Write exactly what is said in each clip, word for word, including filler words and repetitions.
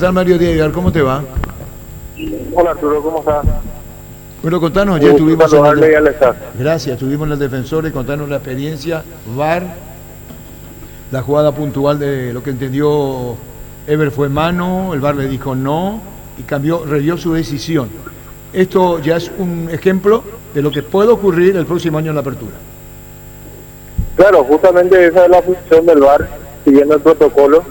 Hola Mario Diego, ¿cómo te va? Hola Arturo, ¿cómo estás? Bueno, contanos, ayer Uh, tuvimos en el... y al estar. Gracias, tuvimos en el Defensores, contanos la experiencia, V A R, la jugada puntual de lo que entendió Ever fue mano, el V A R le dijo no y cambió, revió su decisión. Esto ya es un ejemplo de lo que puede ocurrir el próximo año en la apertura. Claro, justamente esa es la función del V A R, siguiendo el protocolo,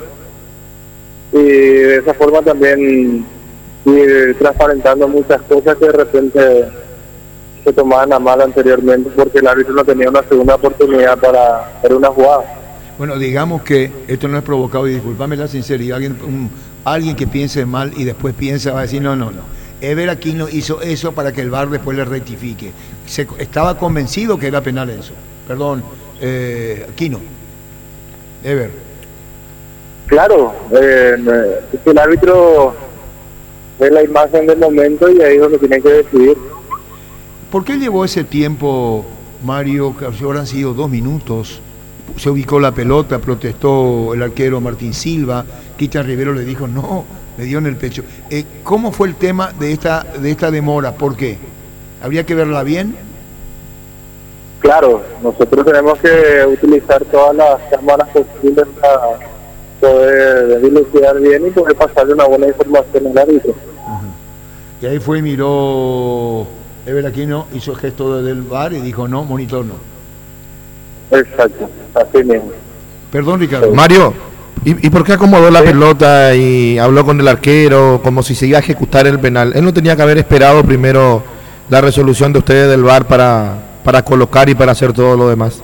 y de esa forma también ir transparentando muchas cosas que de repente se tomaban a mal anteriormente porque el árbitro no tenía una segunda oportunidad para hacer una jugada. Bueno, digamos que esto no es provocado, y discúlpame la sinceridad, alguien, un, alguien que piense mal y después piensa, va a decir no, no, no. Ever Aquino hizo eso para que el V A R después le rectifique. Se, estaba convencido que era penal eso. Perdón, eh, Aquino. Ever. Claro, eh, el árbitro ve la imagen del momento y ahí es donde tiene que decidir. ¿Por qué llevó ese tiempo, Mario? Que habrán sido dos minutos. Se ubicó la pelota, protestó el arquero Martín Silva, Cristian Rivero le dijo no, le dio en el pecho. Eh, ¿Cómo fue el tema de esta, de esta demora? ¿Por qué? ¿Habría que verla bien? Claro, nosotros tenemos que utilizar todas las cámaras posibles para poder dilucidar bien y poder pasarle una buena información al árbitro. Uh-huh. Y ahí fue y miró Ever Aquino, hizo el gesto del V A R y dijo no, monitor no. Exacto, así mismo. Perdón, Ricardo. Mario, ¿y, y por qué acomodó la ¿Sí? pelota y habló con el arquero como si se iba a ejecutar el penal? Él no tenía que haber esperado primero la resolución de ustedes del V A R para, para colocar y para hacer todo lo demás.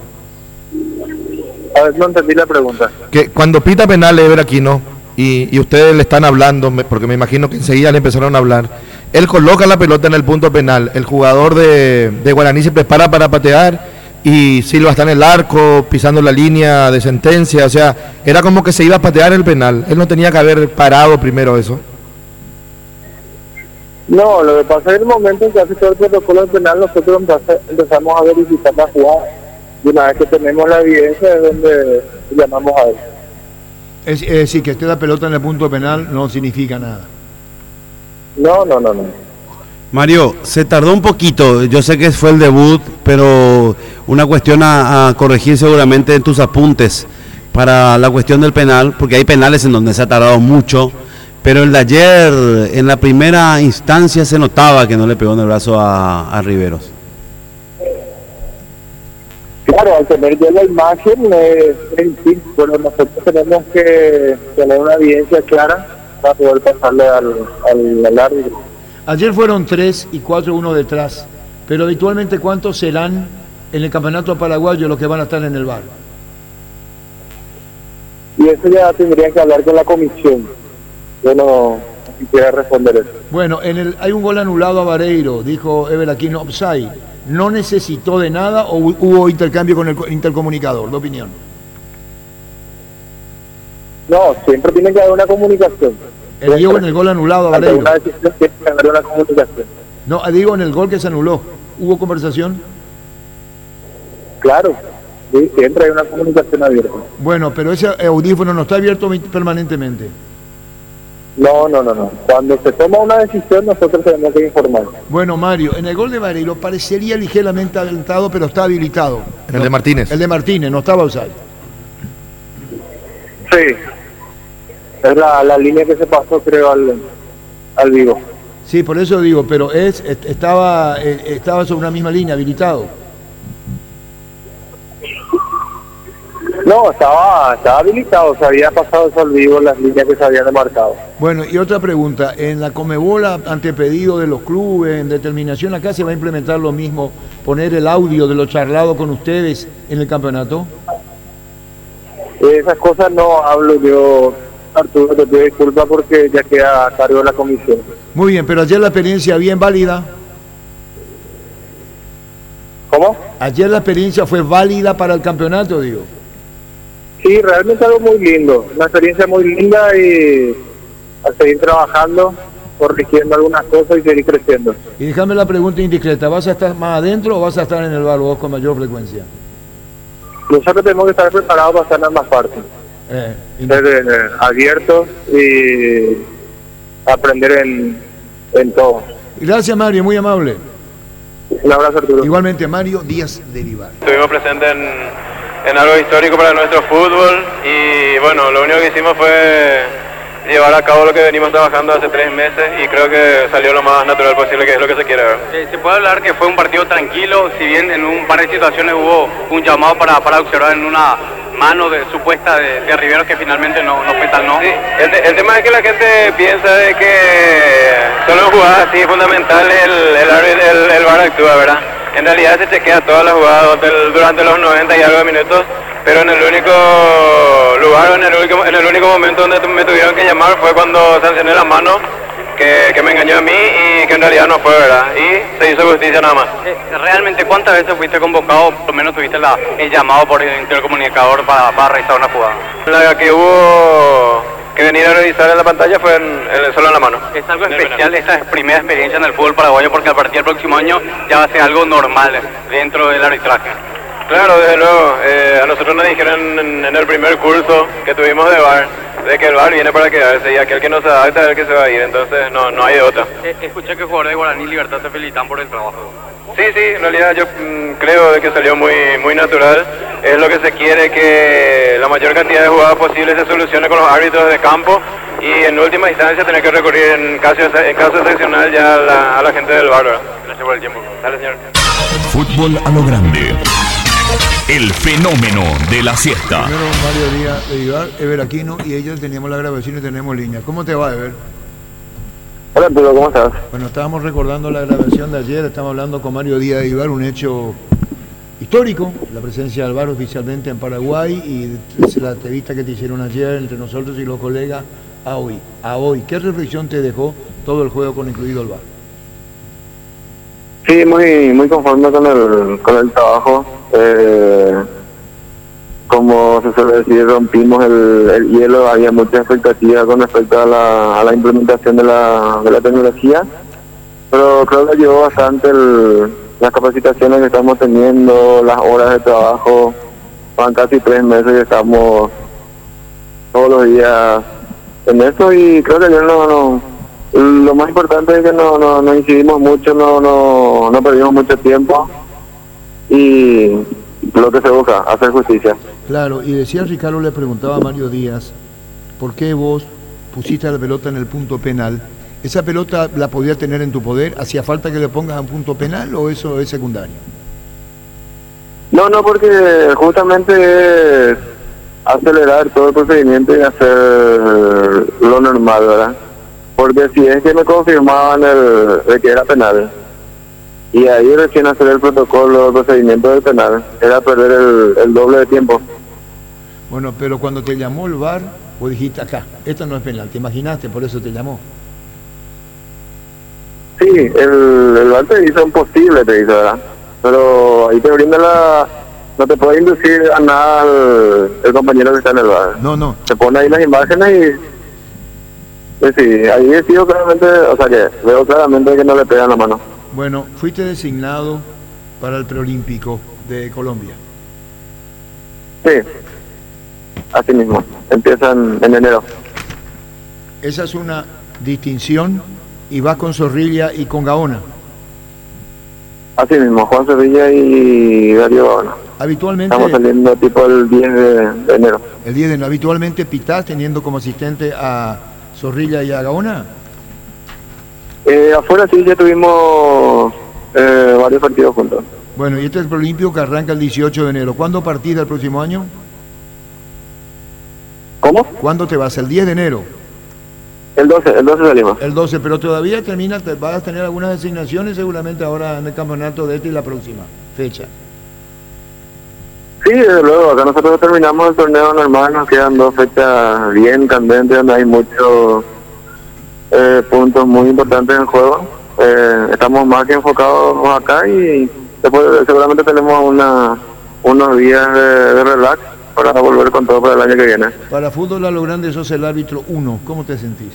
A ver, no entendí la pregunta. Que cuando pita penal Ever Aquino y, y ustedes le están hablando, porque me imagino que enseguida le empezaron a hablar, él coloca la pelota en el punto penal, el jugador de, de Guaraní se prepara para patear y Silva está en el arco pisando la línea de sentencia, o sea, era como que se iba a patear el penal, él no tenía que haber parado primero eso. No, lo que pasa es que en el momento en que hace todo el protocolo del penal nosotros empezamos a verificar la jugada. Y una vez que tenemos la evidencia es donde llamamos a él. Es, es decir, que esté la pelota en el punto penal no significa nada. No, no, no, no. Mario, se tardó un poquito, yo sé que fue el debut, pero una cuestión a, a corregir seguramente en tus apuntes para la cuestión del penal, porque hay penales en donde se ha tardado mucho, pero el de ayer, en la primera instancia se notaba que no le pegó en el brazo a, a Riveros. Claro, al tener ya la imagen, eh, en fin, bueno, nosotros tenemos que tener una evidencia clara para poder pasarle al, al, al árbitro. Ayer fueron tres y cuatro uno detrás, pero habitualmente ¿cuántos serán en el campeonato paraguayo los que van a estar en el V A R? Y eso ya tendrían que hablar con la comisión. Yo no quisiera responder eso. Bueno, en el, hay un gol anulado a Vareiro, dijo Ever Aquino, offside. ¿No necesitó de nada o hubo intercambio con el intercomunicador? ¿De opinión? No, siempre tiene que haber una comunicación. El digo en el gol anulado a Vareiro. Una decisión tiene que haber una comunicación. No, digo en el gol que se anuló. ¿Hubo conversación? Claro, sí, siempre hay una comunicación abierta. Bueno, pero ese audífono no está abierto permanentemente. No, no, no, no. Cuando se toma una decisión nosotros tenemos que informar. Bueno, Mario, en el gol de Vareiro parecería ligeramente adelantado, pero está habilitado. El de Martínez. El de Martínez, no estaba offside. Sí. Es la, la línea que se pasó, creo, al, al vivo. Sí, por eso digo, pero es estaba estaba sobre una misma línea, habilitado. No, estaba, estaba habilitado, se había pasado eso al vivo las líneas que se habían demarcado. Bueno, y otra pregunta, en la Conmebol, ante pedido de los clubes, en determinación, acá se va a implementar lo mismo, poner el audio de lo charlado con ustedes en el campeonato. Esas cosas no hablo yo, Arturo, te pido disculpas porque ya queda a cargo de la comisión. Muy bien, pero ayer la experiencia bien válida. ¿Cómo? Ayer la experiencia fue válida para el campeonato, digo. Sí, realmente algo muy lindo, una experiencia muy linda y a seguir trabajando, corrigiendo algunas cosas y seguir creciendo. Y déjame la pregunta indiscreta, ¿vas a estar más adentro o vas a estar en el bar vos con mayor frecuencia? Nosotros tenemos que estar preparados para estar en ambas partes. Eh, y... Ser eh, abiertos y aprender en, en todo. Gracias, Mario, muy amable. Un abrazo, Arturo. Igualmente, Mario Díaz de Vivar. Estuvimos presentes en, en algo histórico para nuestro fútbol y bueno, lo único que hicimos fue llevar a cabo lo que venimos trabajando hace tres meses y creo que salió lo más natural posible, que es lo que se quiere ver. Eh, ¿Se puede hablar que fue un partido tranquilo, si bien en un par de situaciones hubo un llamado para, para observar en una mano de, supuesta de, de Rivero que finalmente no, no fue tal, ¿no? Sí, el, el tema es que la gente piensa de que solo en jugadas así fundamentales el, el, el, el V A R actúa, ¿verdad? En realidad se chequea todas las jugadas durante los noventa y algo de minutos, pero en el único lugar, en el único, en el único momento donde me tuvieron que llamar fue cuando sancioné la mano, que, que me engañó a mí y que en realidad no fue, ¿verdad? Y se hizo justicia nada más. Eh, ¿Realmente cuántas veces fuiste convocado, por lo menos tuviste la, el llamado por el intercomunicador para, para realizar una jugada? La que hubo que venir a revisar en la pantalla fue en, en, solo en la mano. Es algo especial esta primera experiencia en el fútbol paraguayo porque a partir del próximo año ya va a ser algo normal dentro del arbitraje. Claro, desde luego. Eh, a nosotros nos dijeron en, en el primer curso que tuvimos de V A R, de que el V A R viene para quedarse y aquel que no se adapta es el que se va a ir, entonces no, no hay de otra. Eh, escuché que jugadores de Guaraní Libertad te felicitan por el trabajo. Sí, sí, en realidad yo mmm, creo de que salió muy, muy natural. Es lo que se quiere, que la mayor cantidad de jugadas posibles se solucione con los árbitros de campo y en última instancia tener que recurrir en caso, en caso excepcional ya a la, a la gente del V A R. Gracias por el tiempo. Dale, señor. Fútbol a lo grande. El fenómeno de la siesta. Primero Mario Díaz de Vivar, Ever Aquino, y ellos teníamos la grabación y tenemos línea. ¿Cómo te va, Ever? Hola, Arturo, ¿cómo estás? Bueno, estábamos recordando la grabación de ayer, estamos hablando con Mario Díaz de Vivar, un hecho histórico, la presencia del V A R oficialmente en Paraguay y la entrevista que te hicieron ayer entre nosotros y los colegas a hoy. A hoy, ¿qué reflexión te dejó todo el juego con incluido el V A R? Sí, muy muy conforme con el, con el trabajo. Eh, como se suele decir, rompimos el, el hielo, había mucha expectativa con respecto a la, a la implementación de la, de la tecnología, pero creo que ayudó bastante el, las capacitaciones que estamos teniendo, las horas de trabajo. Van casi tres meses y estamos todos los días en eso y creo que yo no... no lo más importante es que no, no, no incidimos mucho, no, no, no perdimos mucho tiempo y lo que se busca, hacer justicia. Claro, y decía Ricardo, le preguntaba a Mario Díaz, ¿por qué vos pusiste la pelota en el punto penal? ¿Esa pelota la podías tener en tu poder? ¿Hacía falta que le pongas en punto penal o eso es secundario? No, no, porque justamente es acelerar todo el procedimiento y hacer lo normal, ¿verdad? Porque si es que me confirmaban el, de que era penal, y ahí recién hacer el protocolo, el procedimiento del penal, era perder el, el doble de tiempo. Bueno, pero cuando te llamó el V A R, vos dijiste acá, esto no es penal, ¿te imaginaste? Por eso te llamó. Sí, el, el V A R te hizo imposible, te hizo, ¿verdad? Pero ahí te brinda la... No te puede inducir a nada el, el compañero que está en el V A R. No, no. Te pone ahí las imágenes y... Pues sí, ahí decido claramente, o sea que veo claramente que no le pegan la mano. Bueno, fuiste designado para el preolímpico de Colombia. Sí, así mismo, empiezan en enero. Esa es una distinción y vas con Zorrilla y con Gaona. Así mismo, Juan Sevilla y Darío Gaona. Habitualmente... Estamos saliendo tipo el diez de, de enero. El diez de enero. ¿Habitualmente pitás teniendo como asistente a Zorrilla y a Gaona? Eh, afuera sí, ya tuvimos eh, varios partidos juntos. Bueno, y este es el preolímpico que arranca el dieciocho de enero. ¿Cuándo partís del próximo año? ¿Cómo? ¿Cuándo te vas? El diez de enero. El doce, el doce salimos. El doce, pero todavía termina, te vas a tener algunas designaciones seguramente ahora en el campeonato de este y la próxima fecha. Sí, desde luego, acá nosotros terminamos el torneo normal, nos quedan dos fechas bien candentes donde hay muchos eh, puntos muy importantes en el juego. Eh, estamos más que enfocados acá y después seguramente tenemos una unos días de, de relax para volver con todo para el año que viene. Para fútbol a lo grande sos el árbitro uno, ¿cómo te sentís?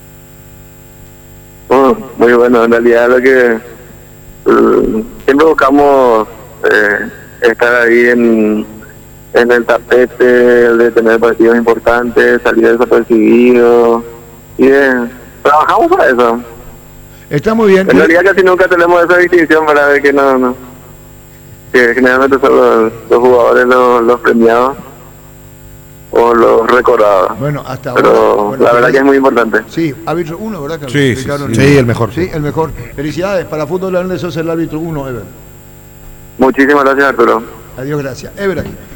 Uh, muy bueno, en realidad lo que uh, siempre buscamos eh, estar ahí en, en el tapete, de tener partidos importantes, salir desapercibido y de trabajamos para eso. Está muy bien. En realidad casi nunca tenemos esa distinción para ver que no, no. Que generalmente son los, los jugadores los, los premiados o los recordados. Bueno, hasta Pero ahora. Bueno, la verdad que es muy importante. Sí, árbitro uno, ¿verdad, Carlos? Sí, sí, Ricardo, sí. Sí, el mejor. Sí, el mejor. Felicidades. Para Fútbol Grande sos el árbitro uno, Ever. Muchísimas gracias, Arturo. Adiós, gracias. Ever aquí.